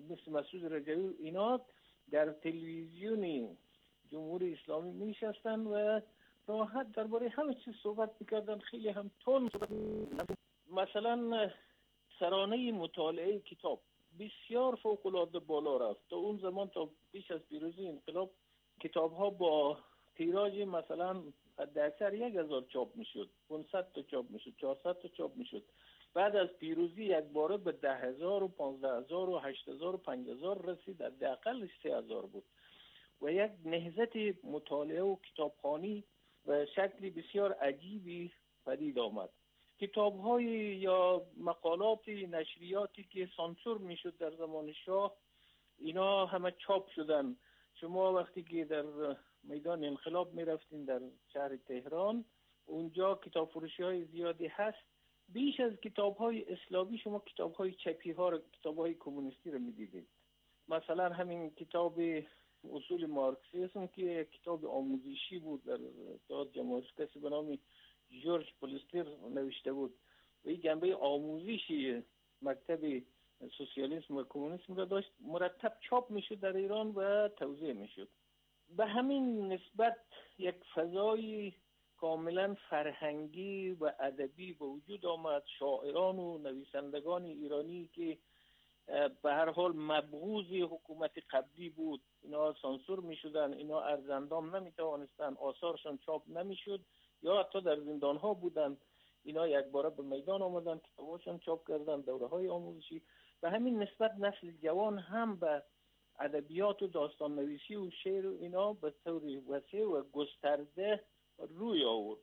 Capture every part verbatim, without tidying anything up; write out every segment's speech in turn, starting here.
مثل مسعود رجوی اینا در تلویزیون جمهوری اسلامی می نشستن و راحت درباره همه چیز صحبت میکردن، خیلی هم تون صحبت میکردن. مثلا سرانه مطالعه کتاب بسیار فوق العاده بالا رفت. تا اون زمان تا پیش از پیروزی انقلاب کتاب ها با تیراژ مثلا حداکثر یک هزار چاپ میشد، پانصد تا چاپ میشد، چهارصد تا چاپ میشد. بعد از پیروزی یک باره به ده هزار و پانزده هزار و هشت هزار و پنج هزار رسید، حداقلش سه هزار بود و یک نهضت مطالعه و کتابخوانی و شکلی بسیار عجیبی پدید آمد. کتاب های یا مقالات نشریاتی که سانسور میشد در زمان شاه اینا همه چاپ شدن. شما وقتی که در میدان انقلاب میرفتین در شهر تهران، اونجا کتاب فروشی های زیادی هست. بیش از کتاب های اسلامی شما کتاب های چپی ها رو، کتاب های کمونیستی رو میدیدید. مثلا همین کتاب اصول مارکسیسم که کتاب آموزشی بود در اتحاد جماهیر، کسی به نام جورج پولستر نوشته بود و این جنبه آموزشی مکتب سوسیالیسم و کمونیسم را داشت، مرتب چاپ میشد در ایران و توزیع میشد. به همین نسبت یک فضای کاملا فرهنگی و ادبی به وجود آمد. شاعران و نویسندگان ایرانی که به هر حال مبغوض حکومت قبلی بود، اینا سانسور می شدن، اینا ارزندام نمی توانستن، آثارشان چاپ نمی شد یا حتی در زندان ها بودن. اینا یک باره به میدان آمدن، کتاباشان چاپ کردن، دوره های آموزشی. به همین نسبت نسل جوان هم به ادبیات و داستان نویسی و شعر و اینا به طور وسیع و گسترده روی آورد.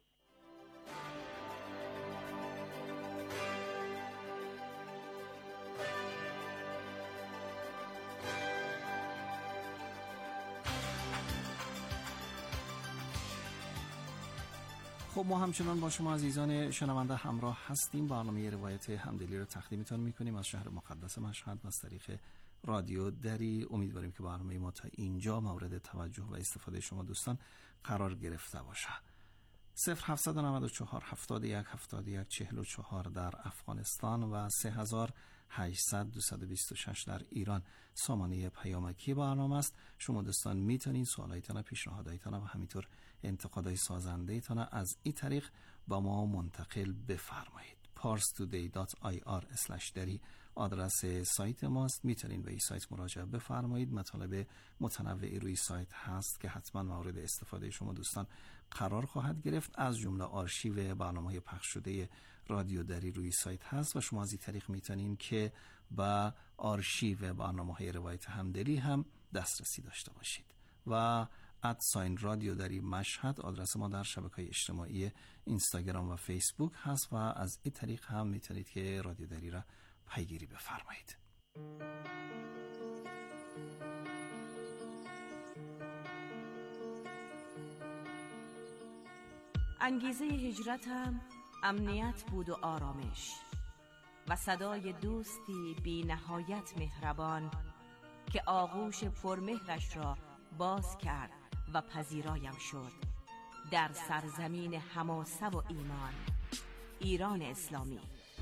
خب ما همچنان با شما عزیزان شنونده همراه هستیم. برنامه روایت همدلی رو تقدیمتان میکنیم از شهر مقدس مشهد و از طریق رادیو دری. امیدواریم که برنامه ما تا اینجا مورد توجه و استفاده شما دوستان قرار گرفته باشه. صفر هفت نه چهار هفتاد و یک هفتاد و یک چهل و چهار در افغانستان و سه هزار و هشتصد دویست و بیست و شش در ایران سامانه پیامکی برنامه است. شما دوستان میتونید سوالایتان، پیشنهادایتان و همینطور انتقادهای سازنده‌تان از این طریق با ما منتقل بفرمایید. پارس تودی دات آی آر اسلش دری آدرس سایت ماست. میتونید به این سایت مراجعه بفرمایید. مطالب متنوعی روی سایت هست که حتما مورد استفاده شما دوستان قرار خواهد گرفت. از جمله آرشیو برنامه‌های پخش شده رادیو دری روی سایت هست و شما از این طریق میتونید که با آرشیو برنامه‌های روایت همدلی هم دسترسی داشته باشید. و ات ساین رادیو دری مشهد آدرس ما در شبکه‌های اجتماعی اینستاگرام و فیسبوک هست و از این طریق هم میتونید که رادیو دری را پیگیری بفرمایید. انگیزه هجرتم امنیت بود و آرامش و صدای دوستی بی نهایت مهربان که آغوش پرمهرش را باز کرد و پذیرایم شد در سرزمین حماسه و ایمان، ایران اسلامی.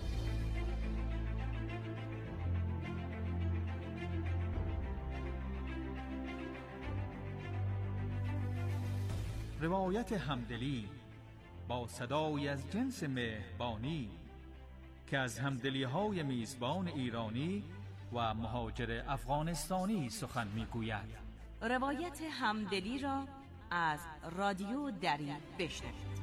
روایت همدلی با صدای از جنس مهربانی که از همدلی های میزبان ایرانی و مهاجر افغانستانی سخن میگوید. روایت همدلی را از رادیو دری بشنوید.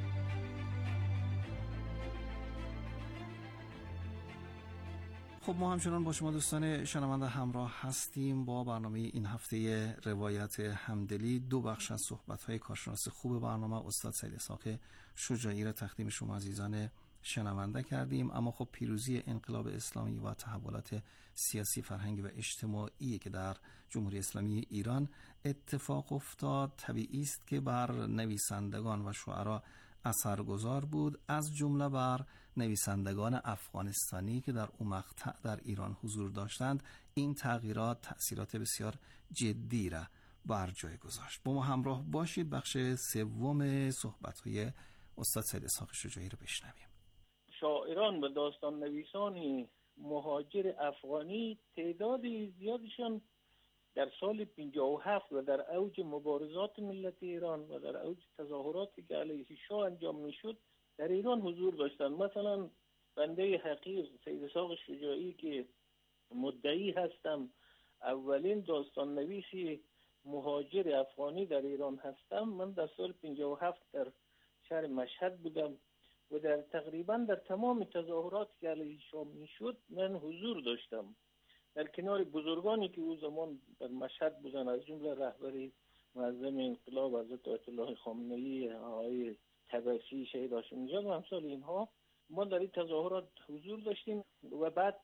خب ما همچنان با شما دوستان شنونده همراه هستیم با برنامه این هفته روایت همدلی. دو بخش از صحبت‌های کارشناس خوب برنامه استاد سید اسحاق شجاعی را تقدیم شما عزیزان شنونده کردیم. اما خب پیروزی انقلاب اسلامی و تحولات سیاسی، فرهنگی و اجتماعی که در جمهوری اسلامی ایران اتفاق افتاد طبیعی است که بر نویسندگان و شعرا اثرگذار بود، از جمله بر نویسندگان افغانستانی که در اون مقطع در ایران حضور داشتند. این تغییرات تأثیرات بسیار جدی را بر جای گذاشت. با ما همراه باشید بخش سوم صحبت‌های استاد سید اسحاق شجاعی رو بشنویم. شاعران و داستان نویسانی مهاجر افغانی تعداد زیادشان در سال پنجاه و هفت و در اوج مبارزات ملت ایران و در اوج تظاهراتی که علیه شاه انجام میشد در ایران حضور داشتند. مثلا بنده حقیر سید اسحاق شجاعی که مدعی هستم اولین داستان نویسی مهاجر افغانی در ایران هستم، من در سال پنجاه و هفت در شهر مشهد بودم و در تقریبا در تمام تظاهراتی که علیه شاه میشد من حضور داشتم، در کنار بزرگانی که او زمان در مشهد بودن، از جمله رهبر معظم انقلاب حضرت آیت الله خامنه‌ای، آقای طبسی، شهید هاشم نژاد و امثال اینها. ما در این تظاهرات حضور داشتیم و بعد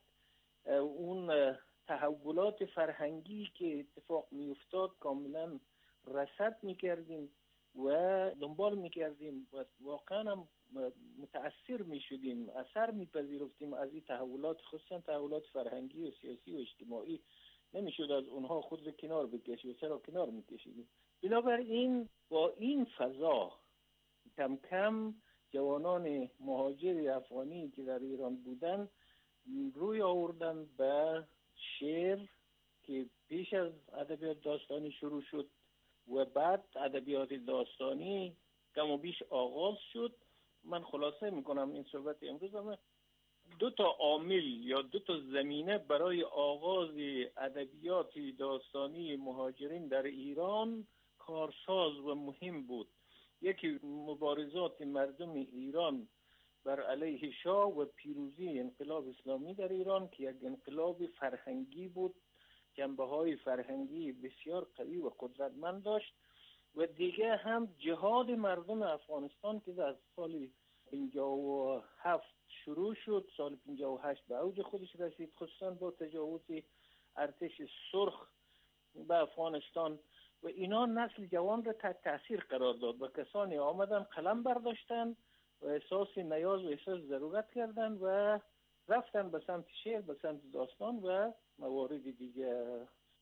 اون تحولات فرهنگی که اتفاق میافتاد کاملا رصد میکردیم و دنبال میکردیم و واقعا هم متاثر میشدیم، اثر میپذیرفتیم از این تحولات، خصوصا تحولات فرهنگی و سیاسی و اجتماعی. نمیشد از اونها خود رو کنار بکشیم و چرا کنار میکشیدیم. بنابراین با این فضا کم کم جوانان مهاجر افغانی که در ایران بودن روی آوردن به شعر که پیش از ادبیات داستانی شروع شد و بعد ادبیات داستانی کم و بیش آغاز شد. من خلاصه میکنم این صحبت امروز، هم دو تا عامل یا دو تا زمینه برای آغاز ادبیات داستانی مهاجرین در ایران کارساز و مهم بود. یکی مبارزات مردم ایران بر علیه شاه و پیروزی انقلاب اسلامی در ایران که یک انقلاب فرهنگی بود، جنبه‌های فرهنگی بسیار قوی و قدرتمند داشت، و دیگه هم جهاد مردم افغانستان که از سال پنجاه و هفت شروع شد، سال پنجاه و هشت به اوج خودش رسید، خصوصا با تجاوز ارتش سرخ به افغانستان، و اینا نسل جوان را تحت تاثیر قرار داد و کسانی آمدن قلم برداشتن و احساس نیاز و احساس ضرورت کردن و رفتن به سمت شعر، به سمت داستان و موارد دیگه.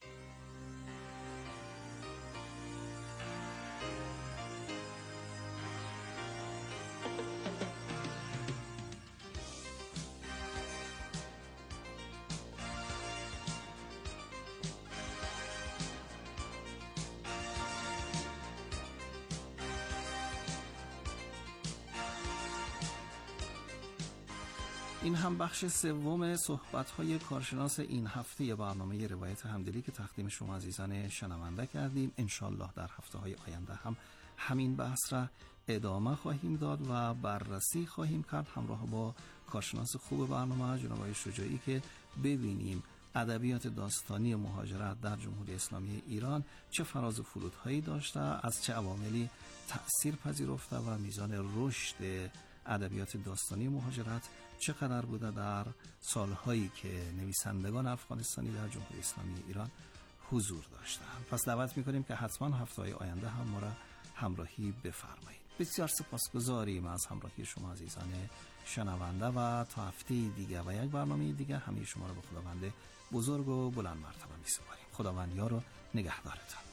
این هم بخش سوم صحبت‌های کارشناس این هفته برنامه روایت همدلی که تقدیم شما عزیزان شنونده کردیم. انشالله در هفته‌های آینده هم همین بحث را ادامه خواهیم داد و بررسی خواهیم کرد همراه با کارشناس خوب برنامه جناب آقای شجاعی که ببینیم ادبیات داستانی مهاجرت در جمهوری اسلامی ایران چه فراز و فرودهایی داشته، از چه عواملی تأثیر پذیرفته و میزان رشد ادبیات داستانی مهاجرت چقدر بوده در سالهایی که نویسندگان افغانستانی در جمهوری اسلامی ایران حضور داشتند. پس دعوت میکنیم که حتما هفته‌های آینده هم ما را همراهی بفرمایید. بسیار سپاسگزاریم از همراهی شما عزیزان شنونده و تا هفته دیگه و یک برنامه دیگه همه شما را به خداوند بزرگ و بلند مرتبه میسپاریم. خداوند یار و نگهدارتان.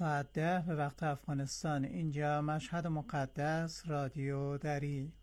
ساعت ده به وقت افغانستان. اینجا مشهد مقدس، رادیو دری.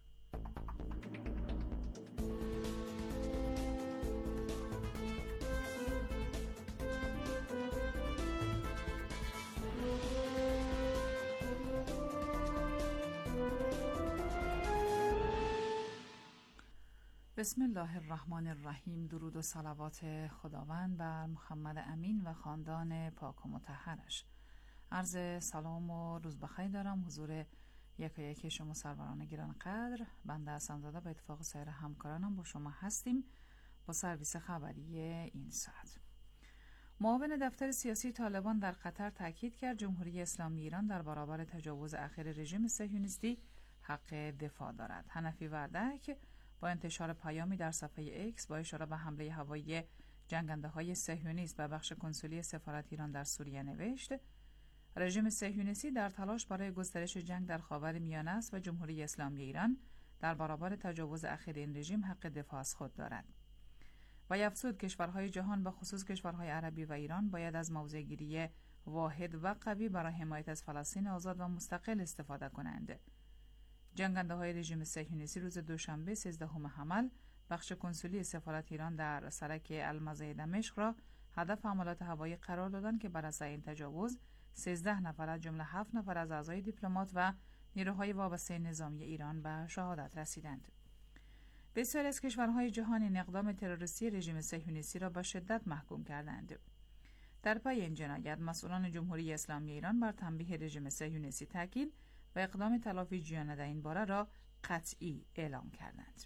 بسم الله الرحمن الرحیم. درود و صلوات خداوند بر محمد امین و خاندان پاک و مطهرش. عرض سلام و روز بخیر دارم حضور یکا یکی شما سروران گران قدر. بنده حسن زاده به اتفاق سایر همکارانم با شما هستیم با سرویس خبری این ساعت. معاون دفتر سیاسی طالبان در قطر تاکید کرد جمهوری اسلامی ایران در برابر تجاوز اخیر رژیم صهیونیستی حق دفاع دارد. حنفی وردک با انتشار پیامی در صفحه ایکس با اشاره به حمله هوایی جنگنده‌های صهیونیست به بخش کنسولی سفارت ایران در سوریه نوشت: رژیم صهیونیستی در تلاش برای گسترش جنگ در خاورمیانه است و جمهوری اسلامی ایران در برابر تجاوز اخیر این رژیم حق دفاع از خود دارد. و افزود کشورهای جهان به خصوص کشورهای عربی و ایران باید از موضع‌گیری واحد و قوی برای حمایت از فلسطین آزاد و مستقل استفاده کنند. جنگنده‌های رژیم صهیونیستی روز دوشنبه سیزدهم حمل بخش کنسولی سفارت ایران در سرک المزه دمشق را هدف حملات هوایی قرار دادند که بر اثر این تجاوز سیزده نفر از جمله هفت نفر از اعضای دیپلمات و نیروهای وابسته نظامی ایران به شهادت رسیدند. بسیاری از کشورهای جهان این اقدام تروریستی رژیم صهیونیستی را به شدت محکوم کردند. در پی این جنایت مسئولان جمهوری اسلامی ایران بر تنبیه رژیم صهیونیستی تاکید و اقدام تلافی جویانه در این باره را قطعی اعلام کردند.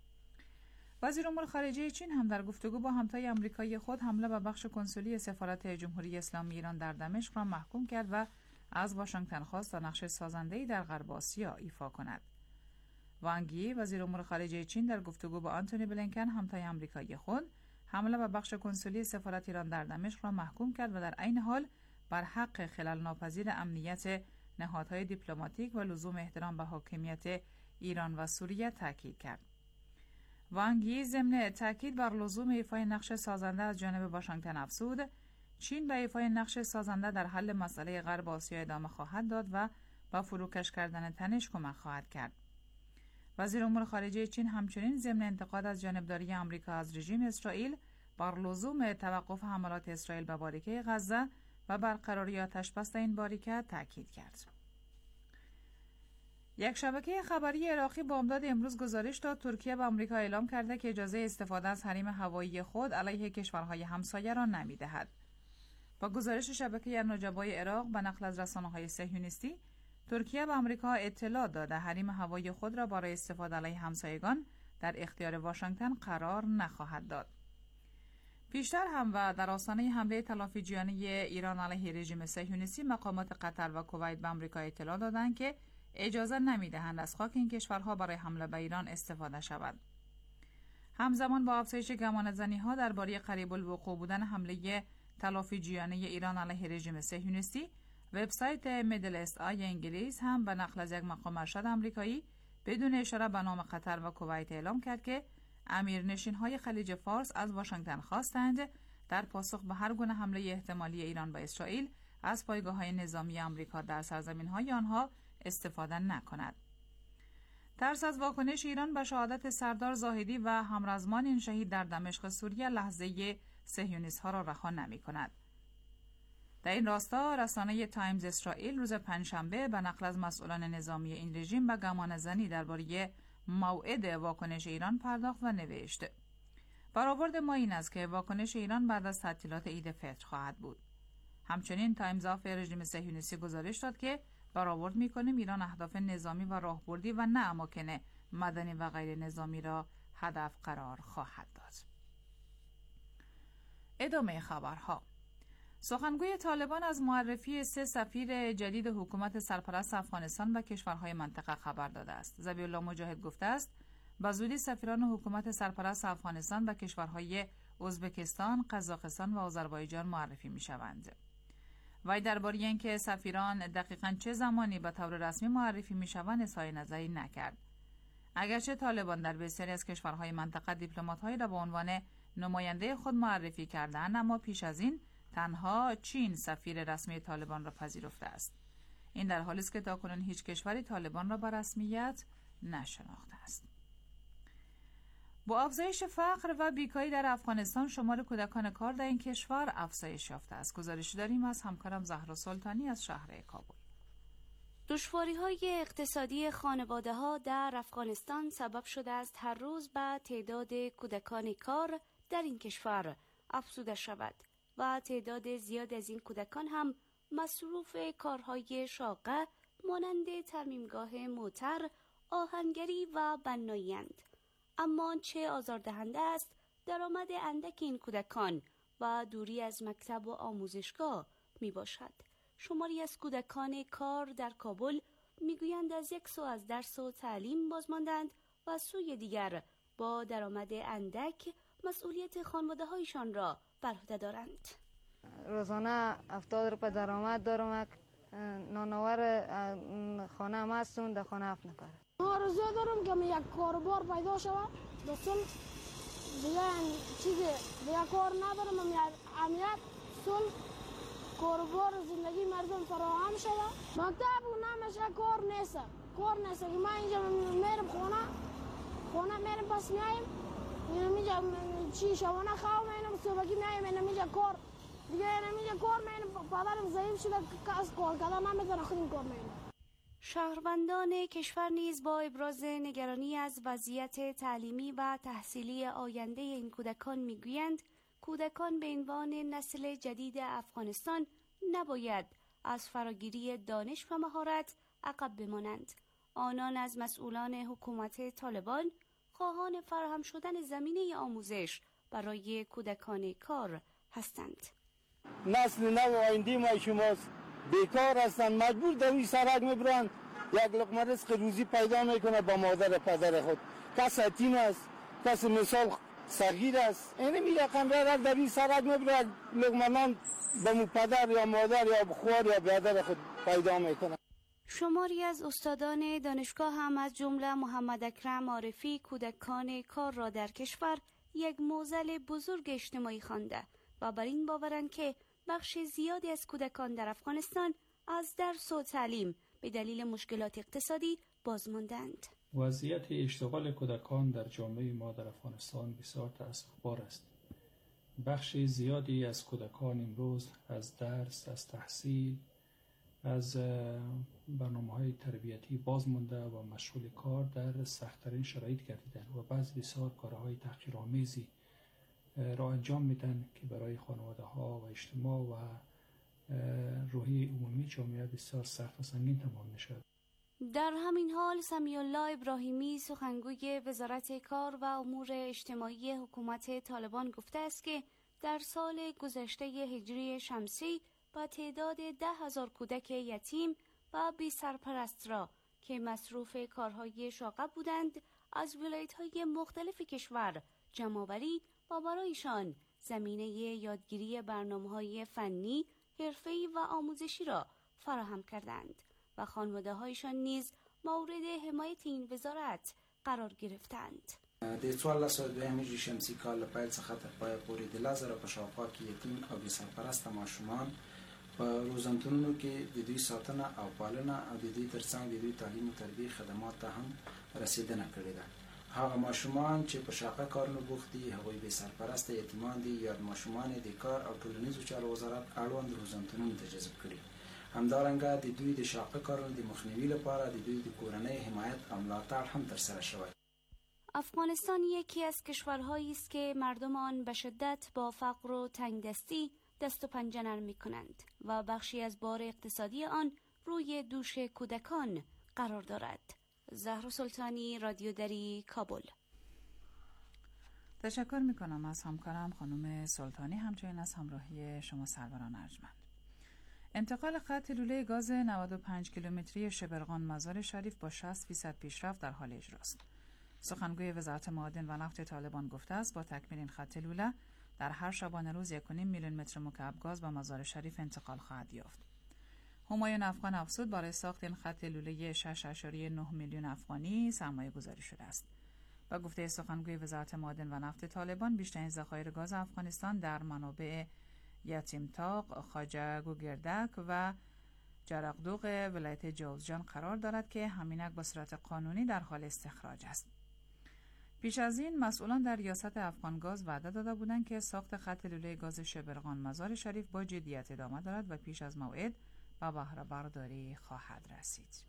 وزیر امور خارجه چین هم در گفتگو با همتای آمریکایی خود حمله به بخش کنسولی سفارت جمهوری اسلامی ایران در دمشق را محکوم کرد و از واشنگتن خواست تا نقش سازنده‌ای در غرب آسیا ایفا کند. وانگ یی وزیر امور خارجه چین در گفتگو با آنتونی بلینکن همتای آمریکایی خود حمله به بخش کنسولی سفارت ایران در دمشق را محکوم کرد و در عین حال بر حق خلل ناپذیر امنیت نهادهای دیپلماتیک و لزوم احترام به حاکمیت ایران و سوریه تاکید کرد. وانگ یی ضمن تاکید بر لزوم ایفای نقش سازنده از جانب واشنگتن افزود: چین به ایفای نقش سازنده در حل مسئله غرب آسیا ادامه خواهد داد و با فروکش کردن تنش کمک خواهد کرد. وزیر امور خارجه چین همچنین ضمن انتقاد از جانبداری آمریکا از رژیم اسرائیل بر لزوم توقف حملات اسرائیل به باریکه غزه و برقراری آتش‌بس در این باریکه تاکید کرد. یک شبکه خبری عراقی بامداد امروز گزارش داد ترکیه به آمریکا اعلام کرده که اجازه استفاده از حریم هوایی خود علیه کشورهای همسایه را نمی‌دهد. با گزارش شبکه نجبای عراق به نقل از رسانه‌های صهیونیستی، ترکیه به آمریکا اطلاع داده حریم هوایی خود را برای استفاده علیه همسایگان در اختیار واشنگتن قرار نخواهد داد. پیشتر هم و در آستانه حمله تلافی جویانه ایران علیه رژیم صهیونیستی مقامات قطر و کویت به آمریکا اطلاع دادند که اجازه نمی‌دهند از خاک این کشورها برای حمله به ایران استفاده شود. همزمان با افزایش گمانه‌زنی‌ها درباره قریب الوقوع بودن حمله تلافی جویانه ایران علیه رژیم صهیونیستی، وبسایت میدل ایست آی انگلیس هم به نقل از یک مقام ارشد آمریکایی بدون اشاره به نام قطر و کویت اعلام کرد که امیرنشین‌های خلیج فارس از واشنگتن خواستند در پاسخ به هر گونه حمله احتمالی ایران به اسرائیل از پایگاه‌های نظامی آمریکا در سرزمین‌های آنها استفاده نکند. ترس از واکنش ایران به شهادت سردار زاهدی و همرزمان این شهید در دمشق سوریه لحظه صهیونیست‌ها را رها نمی‌کند. در این راستا رسانه تایمز اسرائیل روز پنجشنبه به نقل از مسئولان نظامی این رژیم به گمانه‌زنی درباره موعد واکنش ایران پرداخت و نوشت: برآورد ما این است که واکنش ایران بعد از تعطیلات عید فطر خواهد بود. همچنین تایمز آف رژیم صهیونیستی گزارش داد که برآورد می‌کنیم ایران اهداف نظامی و راهبردی و نه اماکن مدنی و غیر نظامی را هدف قرار خواهد داد. ادامه خبرها. سخنگوی طالبان از معرفی سه سفیر جدید حکومت سرپرست افغانستان به کشورهای منطقه خبر داده است. ذبیح الله مجاهد گفته است به زودی سفیران حکومت سرپرست افغانستان به کشورهای ازبکستان، قزاقستان و آذربایجان معرفی می‌شوند. وی درباره اینکه سفیران دقیقاً چه زمانی به طور رسمی معرفی می‌شوند اظهار نظری نکرد. اگرچه طالبان در بسیاری از کشورهای منطقه دیپلمات‌هایی را به عنوان نماینده خود معرفی کردند، اما پیش از این تنها چین سفیر رسمی طالبان را پذیرفته است. این در حالی است که تاکنون هیچ کشوری طالبان را با رسمیت نشناخته است. با افزایش فقر و بیکاری در افغانستان شمار کودکان کار در این کشور افزایش یافته است. گزارشی داریم از همکارم زهرا سلطانی از شهر کابل. دشواری‌های اقتصادی خانواده‌ها در افغانستان سبب شده است هر روز به تعداد کودکان کار در این کشور افزوده شود و تعداد زیاد از این کودکان هم مصروف کارهای شاقه مانند ترمیمگاه موتر، آهنگری و بنایی‌اند. اما چه آزاردهنده است درآمد اندک این کودکان و دوری از مکتب و آموزشگاه می باشد. شماری از کودکان کار در کابل میگویند از یک سو از درس و تعلیم باز ماندند و از سوی دیگر با درآمد اندک مسئولیت خانواده‌هایشان را بر عهده دارند. روزانه هفتاد روپیه درآمد دارم. نانآور خانه هم هستم، در خانه هفت نفر. آرزو دارم که یک کاروبار پیدا شود. دوستم دیگه چیزی دیگه کار ندارم. امیت صلح کاروبار زندگی مردم فراهم شود. مکتب و نمیشه کار نیست. کار نیست که ما اینجا میرم خونه خونه میرم پس میایم اینجا چی شبانه خواب میرم صبحی میایم اینجا کار دیگه اینجا کار میرم. پدرم ضعیف شده که از کار کردن نمیتونه خود این کار میرم. شهروندان کشور نیز با ابراز نگرانی از وضعیت تعلیمی و تحصیلی آینده این کودکان میگویند کودکان به عنوان نسل جدید افغانستان نباید از فراگیری دانش و مهارت عقب بمانند. آنان از مسئولان حکومت طالبان خواهان فراهم شدن زمینه آموزش برای کودکان کار هستند. نسل نو آینده ما شماست، بیکار هستند، مجبور دوی سرک میبرند، یک لقمه رزق روزی پیدا میکنه با مادر پدر خود. کس یتیم است، کس مثال صغیر است، اینه می رقم را دوی سرک میبرند، لقمه نان به مو پدر یا مادر یا بخوار یا برادر خود پیدا میکنه. شماری از استادان دانشگاه هم از جمله محمد اکرم عارفی کودکان کار را در کشور یک معضل بزرگ اجتماعی خوانده و بر این باورند که بخش زیادی از کودکان در افغانستان از درس و تعلیم به دلیل مشکلات اقتصادی باز ماندند. وضعیت اشتغال کودکان در جامعه ما در افغانستان بسیار تأسف‌بار است. بخش زیادی از کودکان امروز از درس، از تحصیل، از برنامه‌های تربیتی باز مانده و مشغول کار در سخت‌ترین شرایط گردیدند و بعضی بسیار کارهای تحقیرآمیزی را انجام میدن که برای خانواده‌ها و اجتماع و روحی عمومی جامعه بسیار سخت و سنگین تمام می‌شود. در همین حال سمیع الله ابراهیمی سخنگوی وزارت کار و امور اجتماعی حکومت طالبان گفته است که در سال گذشته هجری شمسی با تعداد ده هزار کودک یتیم و بی سرپرست را که مصروف کارهای شاقه بودند از ولایت‌های مختلف کشور جمع‌آوری و برایشان زمینه یادگیری برنامه‌های فنی، حرفه‌ای و آموزشی را فراهم کردند و خانواده‌هایشان نیز مورد حمایت این وزارت قرار گرفتند. د څوارلس دوه هجري شمسي کال له پیل څخه تر پایه پورې د لس زره په شاوخوا کې یتیم او بې سرپرسته ماشومان په روزنتونونو کې د دوی ساتنه او پالنه او د دوی ترڅنګ د دوی تعلیم او تربیې خدمات ته هم رسیدنه کړې ده. هغه ماشومان چې په شاقه کارونو بوخت دي هغوی بې سرپرسته یتیمان دي یا ماشومان د کار او ټولنیزو چارو وزارت اړوند روزنتونونو ته جذب کړي. همدارنګه د دوی د شاقه کارونو د مخنیوي لپاره د دوی د کورنۍ حمایت او ملاتړ هم ترسره شوی. افغانستان یکی از کشورهایی است که مردم آن به شدت با فقر و تنگدستی دست و پنجه نرم می‌کنند و بخشی از بار اقتصادی آن روی دوش کودکان قرار دارد. زهرا سلطانی، رادیو دری، کابل. تشکر می‌کنم از همکارم خانم سلطانی، همچنین از همراهی شما سروران ارجمند. انتقال خط لوله گاز نود و پنج کیلومتری شبرغان مزار شریف با شصت فیصد پیشرفت در حال اجراست. سخنگوی وزارت معادن و نفت طالبان گفته است با تکمیل این خط لوله در هر شبانه روز یک و نیم میلیون متر مکعب گاز به مزار شریف انتقال خواهد یافت. همایون افغان افزود برای ساخت این خط لوله شش اشاری نه میلیون افغانی سرمایه گذاری شده است. با گفته سخنگوی وزارت معادن و نفت طالبان بیشترین ذخایر گاز افغانستان در منابع یتیمتاق، خواجه گوگردک و جرقدوق ولایت جوزجان قرار دارد که همینک با صورت قانونی در حال استخراج است. پیش از این مسئولان در ریاست افغانگاز وعده داده بودند که ساخت خط لوله گاز شبرغان مزار شریف با جدیت ادامه دارد و پیش از موعد به بهره برداری خواهد رسید.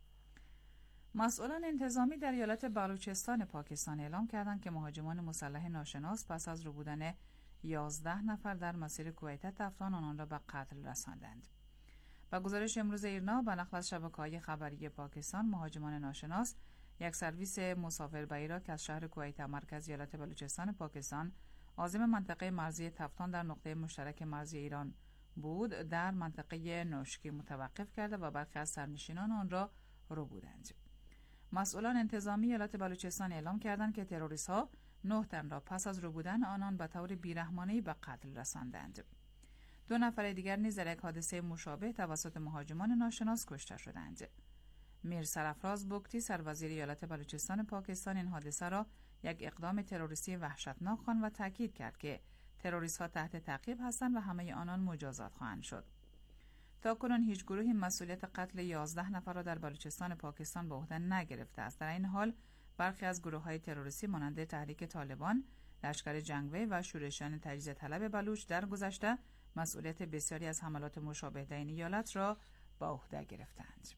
مسئولان انتظامی در ایالت بلوچستان پاکستان اعلام کردند که مهاجمان مسلح ناشناس پس از ربودن یازده نفر در مسیر کویت تفتان آنان را به قتل رساندند. با گزارش امروز ایرنا به نقل از شبکه‌های خبری پاکستان، مهاجمان ناشناس یک سرویس مسافربری را که از شهر کویت مرکز ایالت بلوچستان پاکستان عازم منطقه مرزی تفتان در نقطه مشترک مرزی ایران بود، در منطقه نوشکی متوقف کرده و برخی از سرنشینان آن را ربودند. مسئولان انتظامی ایالت بلوچستان اعلام کردند که تروریست‌ها نه تن را پس از ربودن آنان به طور بیرحمانه‌ای به قتل رساندند. دو نفر دیگر نیز در یک حادثه مشابه توسط مهاجمان ناشناس کشته شدند. میر سرفراز بوکتی، سروزیر ایالت بلوچستان پاکستان، این حادثه را یک اقدام تروریستی وحشتناک خواند و تاکید کرد که تروریست‌ها تحت تعقیب هستند و همه آنان مجازات خواهند شد. تاکنون هیچ گروهی مسئولیت قتل یازده نفر را در بلوچستان پاکستان به عهده نگرفته است. در این حال برخی از گروه‌های تروریستی مانند تحریک طالبان، لشکر جنگوی و شورشیان تجزیه طلب بلوچ در گذشته مسئولیت بسیاری از حملات مشابه در این ایالت را به عهده گرفتند.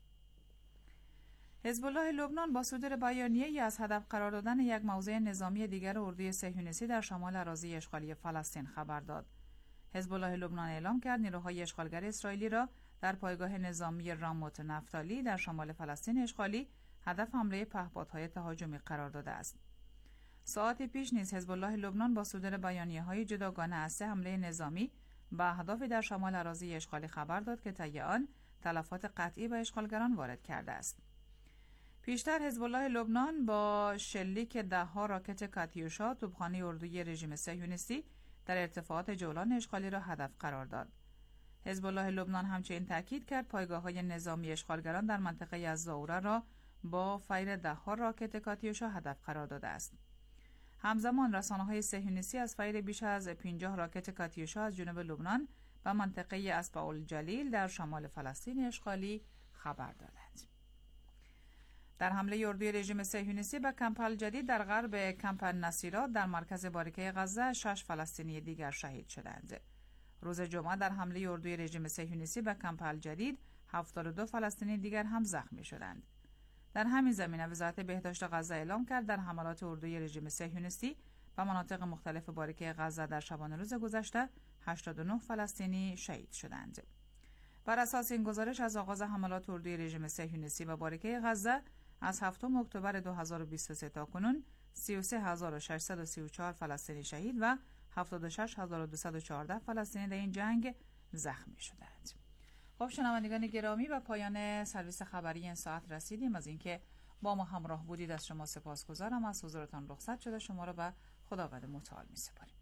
حزب الله لبنان با صدور بیانیه‌ای از هدف قرار دادن یک موضع نظامی دیگر اردوی صهیونیستی در شمال اراضی اشغالی فلسطین خبر داد. حزب الله لبنان اعلام کرد نیروهای اشغالگر اسرائیلی را در پایگاه نظامی راموت نفتالی در شمال فلسطین اشغالی هدف حمله پهپادهای تهاجمی قرار داده است. ساعتی پیش نیز حزب الله لبنان با صدور بیانیه‌های جداگانه از سه حمله نظامی به اهدافی در شمال اراضی اشغالی خبر داد که طی آن تلفات قطعی به اشغالگران وارد کرده است. پیشتر حزب الله لبنان با شلیک ده‌ها راکت کاتیوشا توپخانه اردوی رژیم صهیونیستی در ارتفاعات جولان اشغالی را هدف قرار داد. حزب الله لبنان همچنین تاکید کرد پایگاه‌های نظامی اشغالگران در منطقه الزاوره را با فیر ده‌ها راکت کاتیوشا هدف قرار داده است. همزمان رسانه‌های صهیونیستی از فیر بیش از پنجاه راکت کاتیوشا از جنوب لبنان به منطقه اسباءالجلیل در شمال فلسطین اشغالی خبر دادند. در حمله اردوی رژیم صهیونیستی به کمپ الجدید در غرب کمپ نصیرات در مرکز باریکه غزه شش فلسطینی دیگر شهید شدند. روز جمعه در حمله اردوی رژیم صهیونیستی به کمپ الجدید هفتاد و دو فلسطینی دیگر هم زخمی شدند. در همین زمینه وزارت بهداشت غزه اعلام کرد در حملات اردوی رژیم صهیونیستی به مناطق مختلف باریکه غزه در شبانه روز گذشته هشتاد و نه فلسطینی شهید شدند. بر اساس این گزارش از آغاز حملات اردوی رژیم صهیونیستی به باریکه غزه از هفتم اکتبر دو هزار و بیست و سه تا کنون سی و سه هزار و ششصد و سی و چهار فلسطینی شهید و هفتاد و شش هزار و دویست و چهارده فلسطینی در این جنگ زخمی شدند. خب شنوندگان گرامی، به پایان سرویس خبری این ساعت رسیدیم. از اینکه با ما همراه بودید از شما سپاسگزارم. از حضورتان رخصت شده شما را به خداوند متعال می‌سپاریم.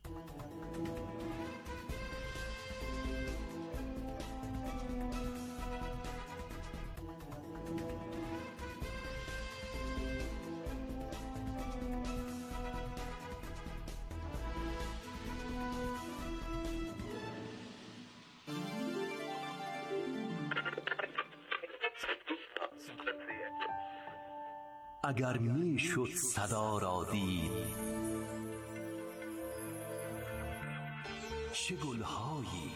اگر می شد صدا را دید، چه گلهایی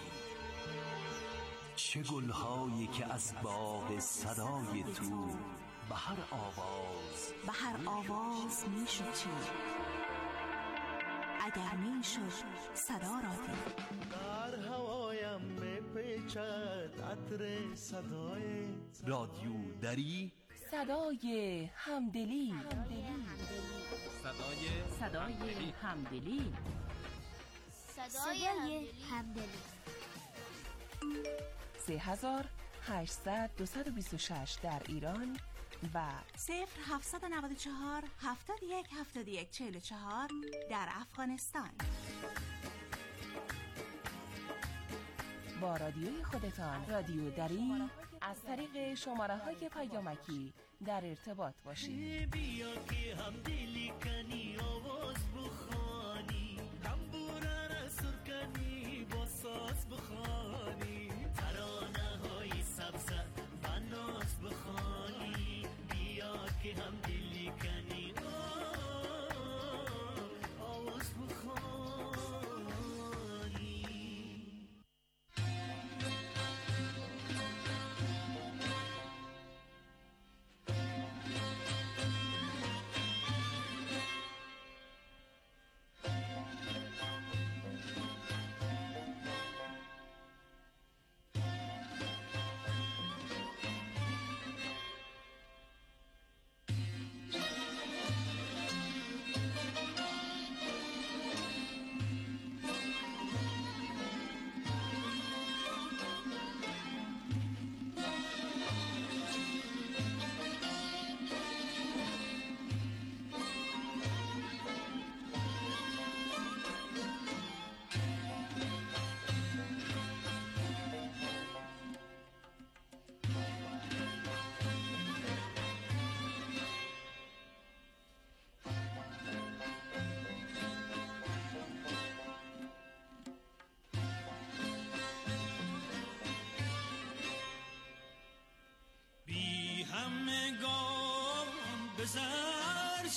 چه گلهایی که از باغ صدای تو به هر آواز به هر آواز می شد چید. اگر می شد صدا را دید، در هوایم می پیچد عطر صدای رادیو دری، صدای همدلی، صدای صدای همدلی، صدای همدلی. سه هزار هشتصد دویست و بیست و شش در ایران و صفر هفتصد و نود و چهار هفتاد و یک هفتاد و یک چهل و چهار در افغانستان. با رادیوی خودتان رادیو دری از طریق شماره های پیامکی در ارتباط باشید. بیا که هم دلی کنی آواز بخوانی، تنبوره را سر کنی با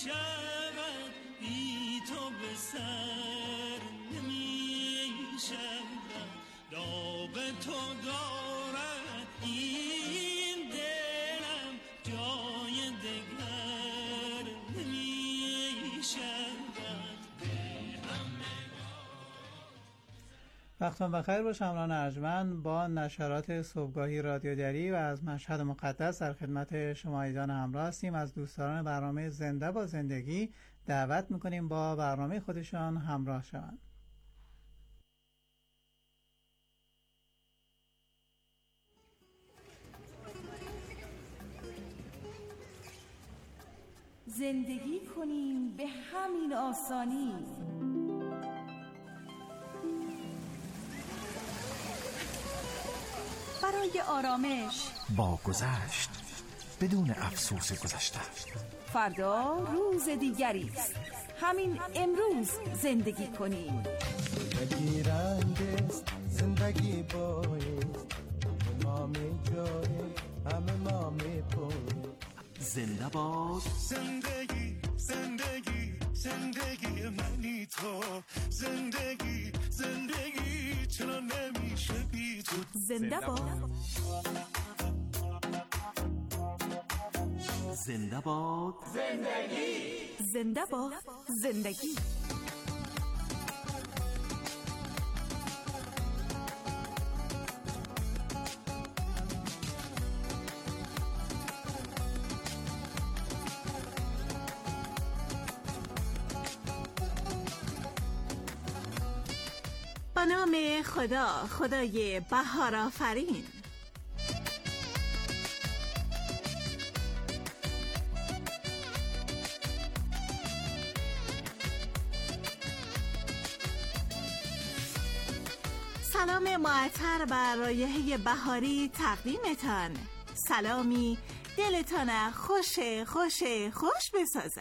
شود بی تو به سر نمی شود داغ تو دارد این دلم جای دگر نمی شود. وقتتون بخیر باشه. همراهان ارجمند با نشرات صبحگاهی رادیو دری و از مشهد مقدس در خدمت شما عزیزان همراه هستیم. از دوستان برنامه زنده با زندگی دعوت میکنیم با برنامه خودشان همراه شوند. زندگی کنیم به همین آسانی، برای آرامش با گذشت بدون افسوس گذشته. فردا روز دیگری است، همین امروز زندگی کنیم. زندگی رنگ است، زندگی بایست، ما می جایی همه ما می پویم. زنده باد زندگی زندگی زندگی منی تو، زندگی زندگی چرا نمیشه بی تو. زنده باد زنده باد زندگی، زنده باد زندگی. به نام خدا، خدای بهار آفرین. سلام معطر بر رایحه بهاری تقدیمتان. سلامی دلتان خوش خوش خوش بسازه.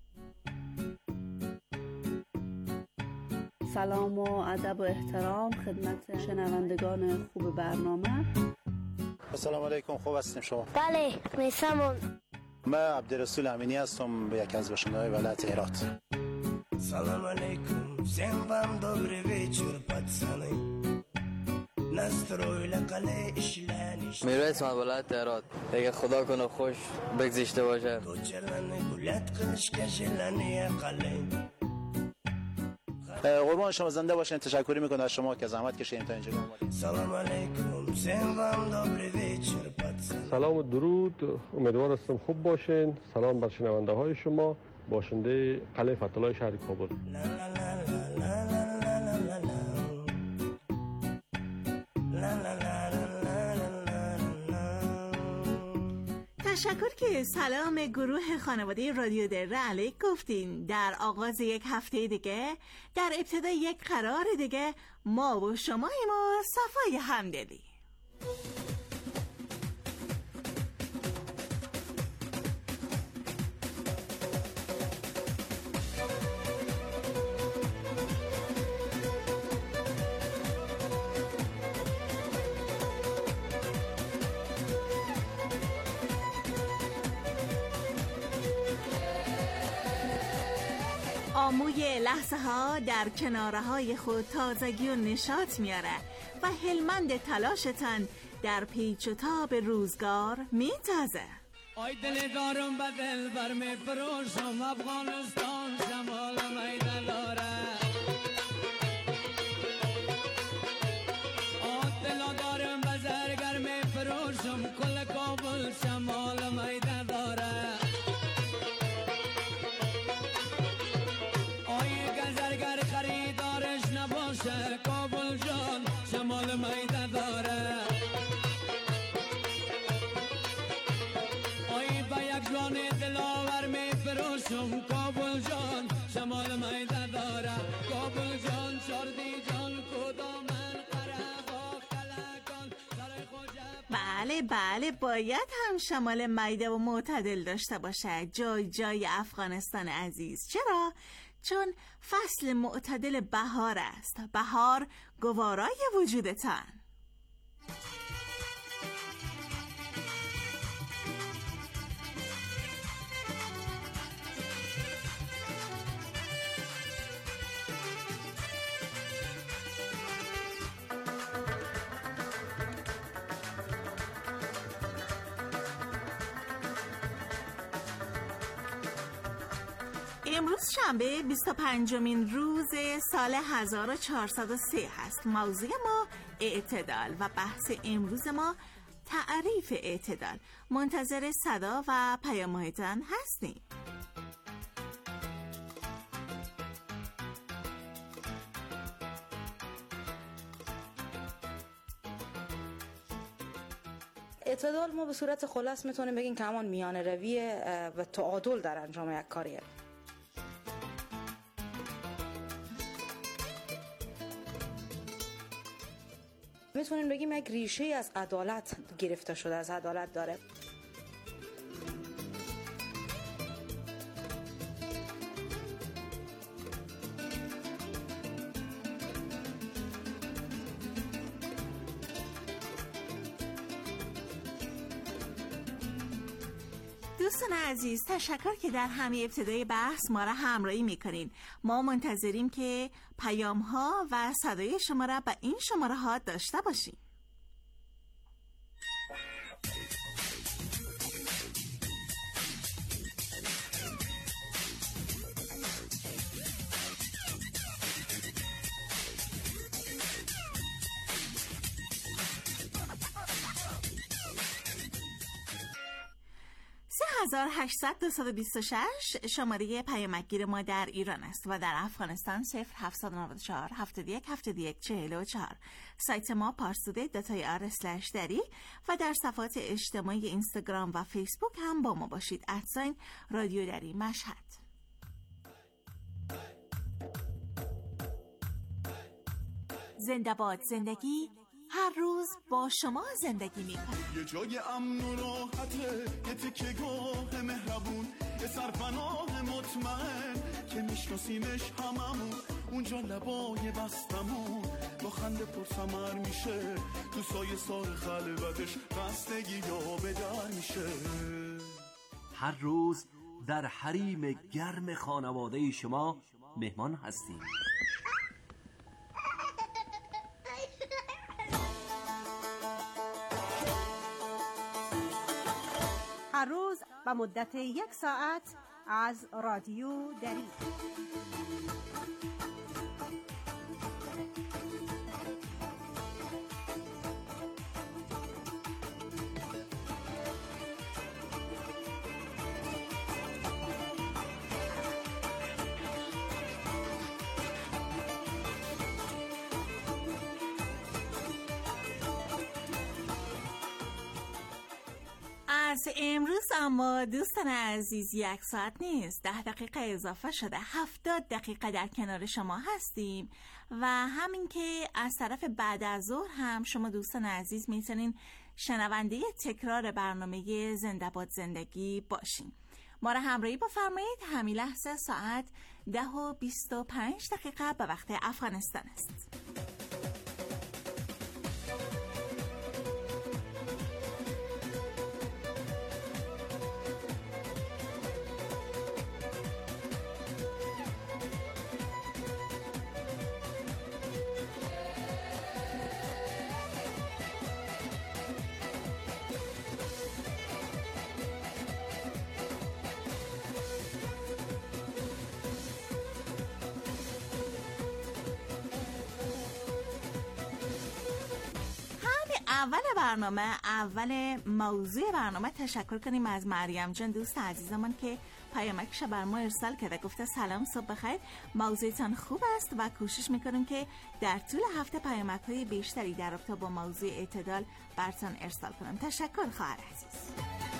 سلام و ادب و احترام خدمت شنوندگان خوب برنامه. السلام علیکم، خوب هستیم شما؟ بله، میسمون. من عبدالرسول امینی هستم، یکی از باشنده‌های ولایت هرات. سلام علیکم، всем вам добрый вечер, пацаны. میرویس من ولایت هرات. اگه خدا کنه خوش بگذشته باشه. قربان شما، زنده باشین. تشکر میکنم از شما که زحمت کشیدین تا اینجا اومدید. سلام علیکم، всем вам добрый вечер, пацаны. سلام و درود، امیدوار هستم خوب باشین. سلام بر شنونده های شما، باشنده قلعه فتح‌الله شهر کابل. تشکر که سلام گروه خانواده رادیو در علیک گفتین. در آغاز یک هفته دیگه، در ابتدای یک قرار دیگه، ما و شماییم و صفای همدلی. آموی لحظه ها در کناره های خود تازگی و نشاط میاره و هلمند تلاشتان در پیچ و تاب روزگار میتازه. آی دل دارم به دل بر می پروشم، افغانستان شمال میدان داره. آی دل دارم به زرگر می پروشم، کل کابل شمال میدان داره. کابل جان شمال میده داره. آی با یک جوان دلاور می فروشم، کابل جان شمال میده داره. کابل جان شردی جان کدامن قره کلکان سر خوجه. بله بله، باید هم شمال میده و معتدل داشته باشه، جای جای افغانستان عزیز. چرا؟ چون فصل معتدل بهار است. بهار گوارای وجودتان. امروز شنبه بیست و پنجمین روز سال هزار و چهارصد و سه هست. موضوع ما اعتدال و بحث امروز ما تعریف اعتدال. منتظر صدا و پیام‌هایتان هستیم. اعتدال ما به صورت خلاص میتونیم بگیم که همان میان روی و تعادل در انجام یک کاریه. میتونیم بگیم یک ریشه از عدالت گرفته شده، از عدالت داره. دوستان عزیز، تشکر که در همه ابتدای بحث ما را همراهی میکنین. ما منتظریم که پیام ها و صدای شما را به این شماره ها داشته باشیم. سه هزار و هشتصد و بیست و شش شماره پیامکگیر ما در ایران است و در افغانستان صفر هفتصد و نود و چهار هفتاد و یک هفتاد و یک چهل و چهار. سایت ما پارسوده داتای آر اسلش دری و در صفحات اجتماعی اینستاگرام و فیسبوک هم با ما باشید. ادساین رادیو دری مشهد. زنده باد زندگی، هر روز با شما زندگی میکنه. یه جای امن و راحته، یه تکه گاه مهربون، یه سرپناه مطمئن که میشناسیمش هممون. اونجا لبای بستمون با خنده پرسمر میشه، تو سایه سار خلوتش خستگی یا به در میشه. هر روز در حریم گرم خانواده شما مهمان هستیم. هر روز و مدت یک ساعت از رادیو دری. از امروز اما دوستان عزیز یک ساعت نیست، ده دقیقه اضافه شده، هفتاد دقیقه در کنار شما هستیم و همین که از طرف بعد از ظهر هم شما دوستان عزیز میتونین شنونده تکرار برنامه زنده باد زندگی باشین. ما را همراهی بفرمایید. همین لحظه ساعت ده و بیست و پنج دقیقه به وقت افغانستان است. اول برنامه اول موضوع برنامه تشکر کنیم از مریم جان دوست عزیزمان که پیامکش بر ما ارسال کرده. گفته سلام، صبح بخیر، موضوعتان خوب است و کوشش میکنم که در طول هفته پیامک های بیشتری در رابطه با موضوع اعتدال برتان ارسال کنم. تشکر خواهر عزیز.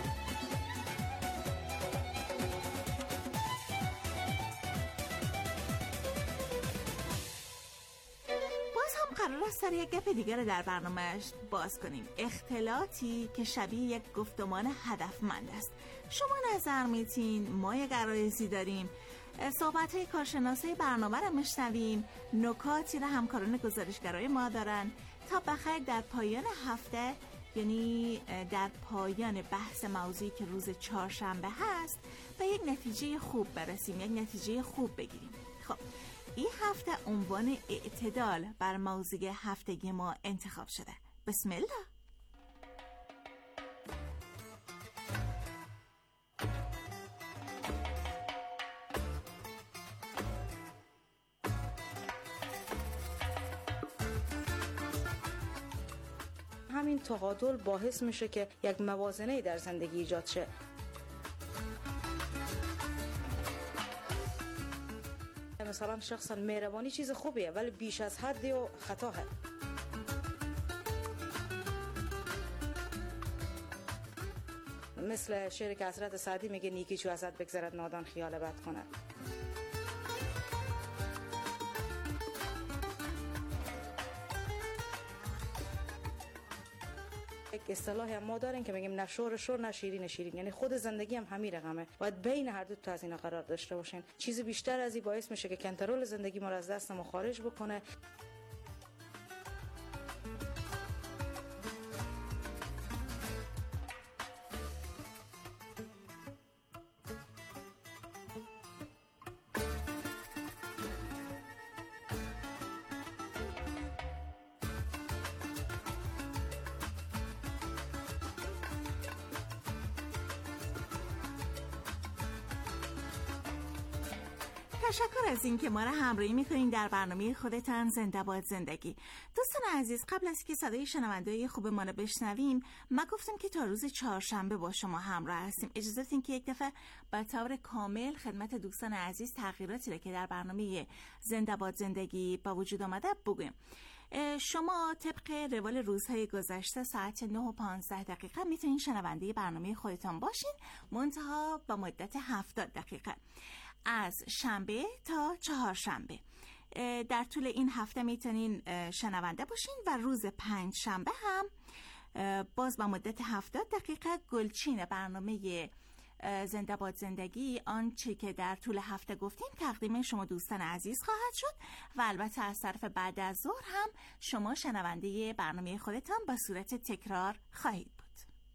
قرار است سر یک گپ دیگر در برنامهش باز کنیم. اختلاطی که شبیه یک گفتمان هدفمند است. شما نظر میتین، ما یک عرایزی داریم، صحبت های کارشناسای برنامه را میشنویم، نکاتی را همکاران گزارشگرای ما دارن تا بخیر در پایان هفته، یعنی در پایان بحث موضوعی که روز چهارشنبه هست، به یک نتیجه خوب برسیم، یک نتیجه خوب بگیریم. خب این هفته عنوان اعتدال بر موضوع هفتگی ما انتخاب شده. بسم الله. همین تعادل باعث میشه که یک موازنه در زندگی ایجاد شه. مثلا شخصا مهربانی چیز خوبیه ولی بیش از حد و خطاه. مثل شعر که حضرت سعدی میگه نیکی چو ازت بگذرد نادان خیال بد کند. یک اصطلاحی هم ما داریم که میگیم نه شور شور نه شیرین شیرین، یعنی خود زندگی هم همین رقمه. باید بین هر دو تا از اینا قرار داشته باشین. چیزی بیشتر از این باعث میشه که کنترل زندگی ما رو از دست ما خارج بکنه. تشکر از این که ما را همراهی میکنین در برنامه خودتان زنده باد زندگی. دوستان عزیز، قبل از که صدای شنونده‌های خوب ما را بشنویم، ما گفتم که تا روز چهارشنبه با شما همراه هستیم. اجازه بدین که یک دفعه به طور کامل خدمت دوستان عزیز تغییراتی را که در برنامه زنده باد زندگی با وجود آمده بگویم. شما طبق روال روزهای گذشته ساعت نه و پانزده دقیقه میتونین شنونده برنامه خودتان باشین، منتها با مدت هفتاد دقیقه از شنبه تا چهارشنبه. در طول این هفته میتونین شنونده باشین و روز پنج شنبه هم باز با مدت هفتاد دقیقه گلچین برنامه زنده باد زندگی، آنچه که در طول هفته گفتیم تقدیم شما دوستان عزیز خواهد شد و البته از طرف بعد از ظهر هم شما شنونده برنامه خودتان با صورت تکرار خواهید بود.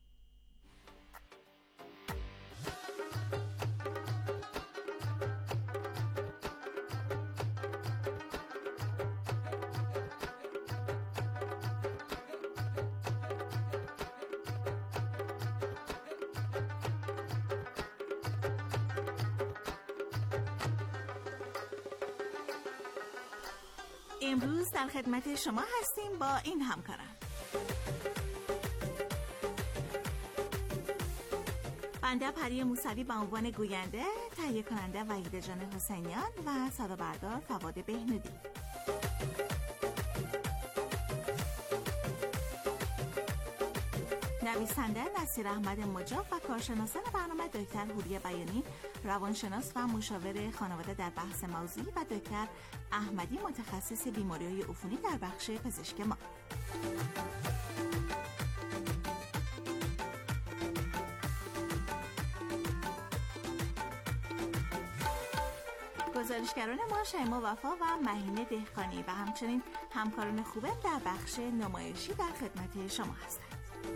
امروز در خدمت شما هستیم با این همکاران: بنده پری موسوی به عنوان گوینده، تهیه کننده وحید جان حسینیان و صدا بردار فواد بهنودی. نویسنده نصیر احمد مجاب و کارشناسان برنامه دکتر هوری بیانی، روانشناس و مشاور خانواده در بحث موضوعی و دکتر احمدی متخصص بیماری‌های عفونی در بخش پزشک ما. گزارشگران ما شیما وفا و مهینه دهقانی و همچنین همکاران خوبه در بخش نمایشی در خدمت شما هستند.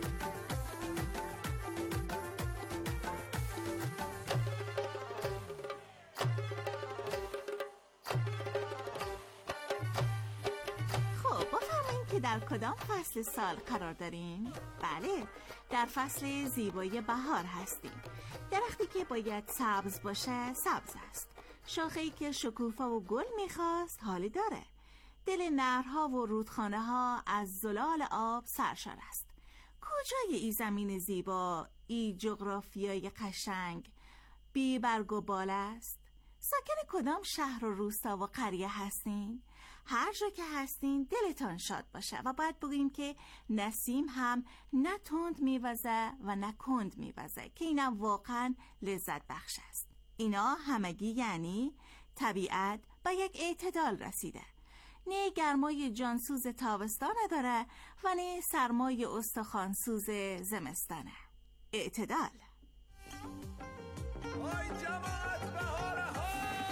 در کدام فصل سال قرار داریم؟ بله، در فصل زیبایی بهار هستیم. درختی که باید سبز باشه سبز است. شاخه‌ای که شکوفا و گل میخواست حالی داره. دل نهرها و رودخانه ها از زلال آب سرشار است. کجای ای زمین زیبا، ای جغرافیای قشنگ بی برگ و بال است؟ ساکن کدام شهر و روستا و قریه هستین؟ هر جا که هستین دلتان شاد باشه و باید بگوییم که نسیم هم نه تند میوزه و نه کند میوزه که اینا واقعا لذت بخش است. اینا همگی یعنی طبیعت با یک اعتدال رسیده. نه گرمای جانسوز تابستانه داره و نه سرمای استخوانسوز زمستانه. اعتدال. آی جماعت بهاره ها،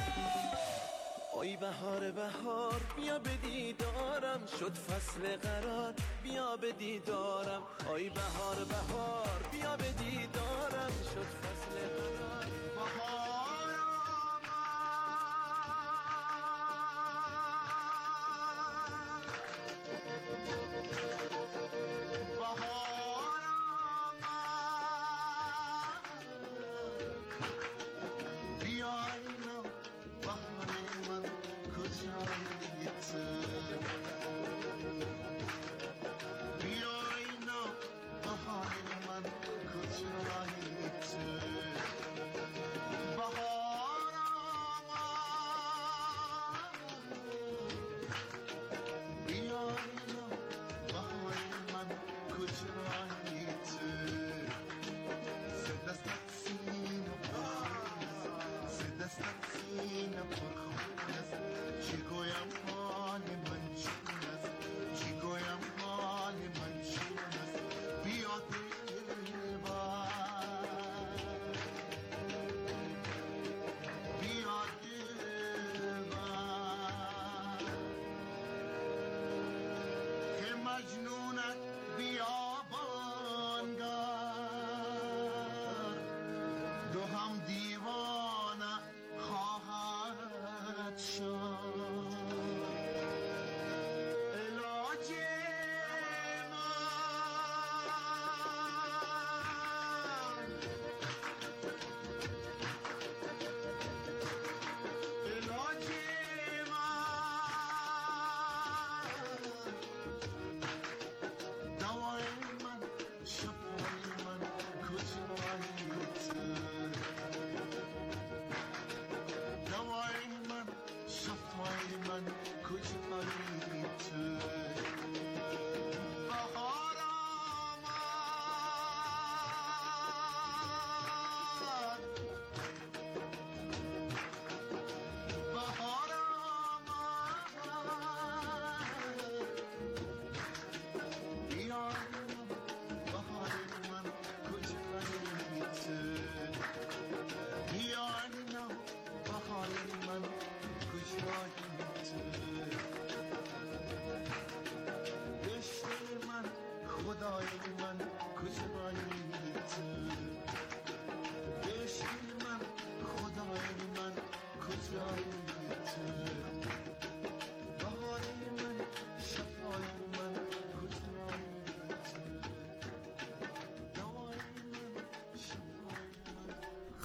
آی بهار بهار بیا به دیدارم، شد فصل قرار بیا به دیدارم. آی بهار بهار بیا به دیدارم، شد فصل قرار بهار. بیا اینا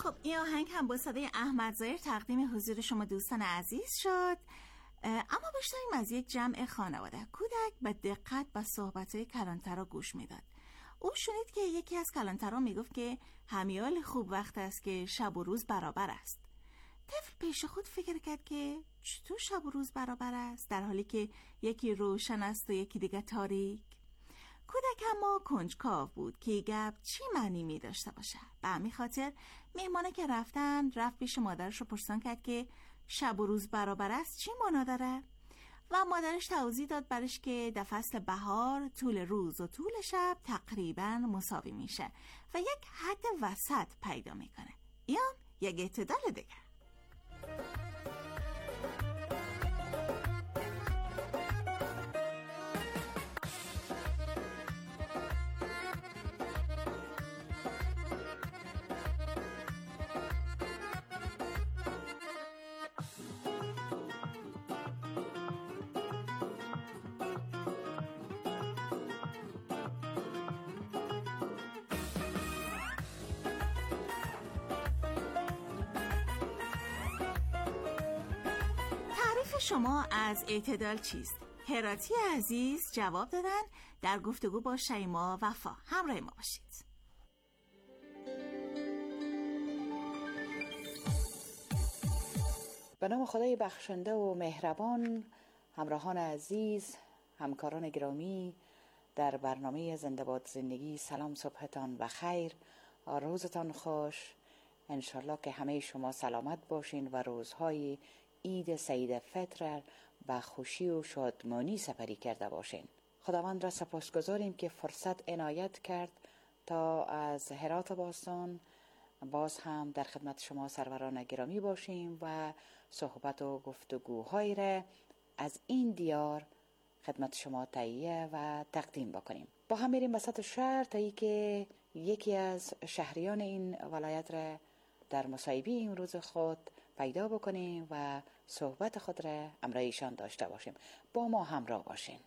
خب این آهنگ هم با صدای احمد ظاهر تقدیم حضور شما دوستان عزیز شد. اما بشنویم از یک جمع خانواده. کودک به دقت به صحبت‌های کلانترا گوش میداد. او شنید که یکی از کلانترا میگفت که همیال خوب وقت است که شب و روز برابر است. طفل پیش خود فکر کرد که چطور شب و روز برابر است در حالی که یکی روشن است و یکی دیگه تاریک؟ کودک اما کنجکاو بود که گپ چی معنی می داشته باشه. به همین خاطر مهمانه که رفتن رفت پیش مادرش رو پرسان کرد که شب و روز برابر است چی معنا داره؟ و مادرش توضیح داد برش که در فصل بهار طول روز و طول شب تقریبا مساوی میشه و یک حد وسط پیدا میکنه یا یک اعتدال دیگه. شما از اعتدال چیست؟ هراتی عزیز جواب دادن در گفتگو با شیما وفا. همراه ما باشید. به نام خدای بخشنده و مهربان، همراهان عزیز، همکاران گرامی، در برنامه زنده باد زندگی سلام، صبحتان بخیر، روزتان خوش. انشالله که همه شما سلامت باشین و روزهای عید سعید فطر با خوشی و شادمانی سپری کرده باشین. خداوند را سپاسگزاریم که فرصت عنایت کرد تا از هرات باستان باز هم در خدمت شما سروران گرامی باشیم و صحبت و گفتگوهای را از این دیار خدمت شما تهیه و تقدیم بکنیم. با هم میریم وسط شهر تا ای که یکی از شهریان این ولایت را در مصاحبه امروز خود پیدا بکنیم و صحبت خود را همراه ایشان داشته باشیم. با ما همراه باشین.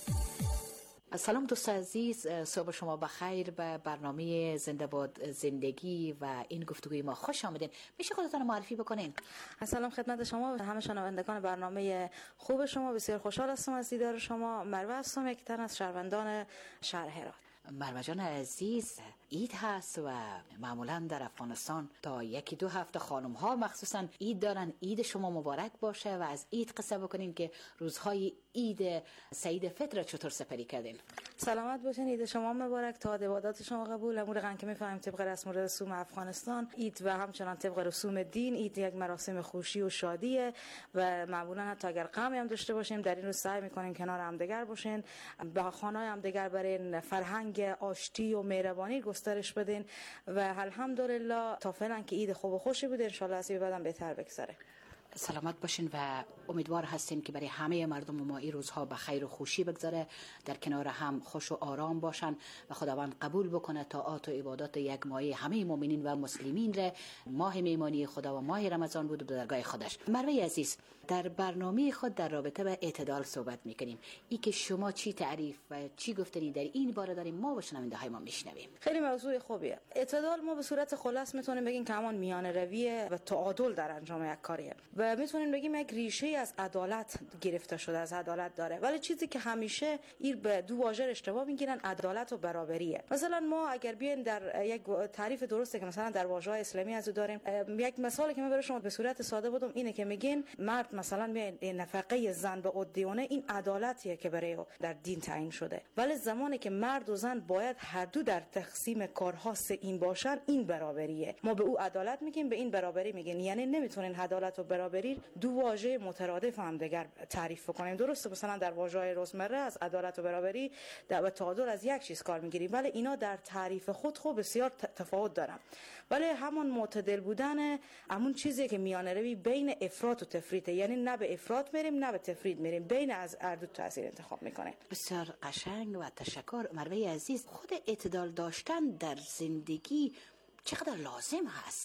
سلام دوست عزیز، صبح شما بخیر به برنامه زنده باد زندگی و این گفتگوی ما خوش آمدین. میشه خودتان معرفی بکنین؟ سلام خدمت شما و همه شنوندگان برنامه خوب شما. بسیار خوشحال هستم از دیدار شما. مروه هستم، یک تن از شهروندان شهر هرات. مروه جان عزیز، عید هست و معمولا در افغانستان تا یکی دو هفته خانم ها مخصوصا عید دارن. عید شما مبارک باشه و از عید قصه بکنین که روزهای عید سعید فطر چطور سپری کردین. سلامت باشین، عید شما مبارک، تا عبادات شما قبول. امور که میفهمیم طبق رسم و رسوم افغانستان عید و همچنان طبق رسوم دین عید یک مراسم خوشی و شادیه و معمولا حتی اگر غمی هم داشته باشیم در این روز سعی میکنیم کنار همدیگر باشین، به خانه‌های همدیگر برین، فرهنگ آشتی و مهربانی گسترش بدین و الحمدلله تا فعلا که عید خوب و خوشی بوده، ان شاء الله از این بعدم بهتر بگذره. سلامت باشین و امیدوار هستیم که برای همه مردم ما این روزها به خیر و خوشی بگذره، در کنار هم خوش و آرام باشن و خداوند قبول بکنه طاعات و عبادات یک ماهه همه مؤمنین و مسلمین را. ماه میمانی خدا و ماه رمضان بود به درگاه خودش. مروه عزیز، در برنامه خود در رابطه به اعتدال صحبت میکنیم. ای که شما چی تعریف و چی گفتنی در این باره داریم ما و شنونده های ما میشنویم. خیلی موضوع خوبیه. اعتدال ما به صورت خلاص میتونیم بگیم که همان میانه رویه و تعادل در انجام یک کاریه و میتونیم بگیم یک ریشه از عدالت گرفته شده، از عدالت داره. ولی چیزی که همیشه این به دو واژه اشتباه میگیرن عدالت و برابریه. مثلا ما اگر بیایم در یک تعریف درسته که مثلا در واژه‌های اسلامی از داریم، یک مثالی که من برای شما به صورت ساده بدم اینه که میگین مرد مثلا میگن نفقه زن به عدیونه، این عدالتیه که برای در دین تعیین شده. ولی زمانی که مرد و زن باید هر دو در تقسیم کارها این باشن، این برابریه. ما به او عدالت میگیم، به این برابری میگین. یعنی نمیتونین عدالت و برابری دو واژه مترادف هم دیگر تعریف کنیم. درسته مثلا در واژه‌های روزمره از عدالت و برابری در تعادل از یک چیز کار میگیریم، ولی اینا در تعریف خود خود بسیار تفاوت دارن. ولی همون معتدل بودن همون چیزی که میانه روی بین افراط و تفریط، یعنی نه به افراط میریم نه به تفرید میریم، بین از هر دو تاثیر انتخاب میکنه. بسیار قشنگ و تشکر مروه عزیز. خود اعتدال داشتن در زندگی چقدر لازم هست؟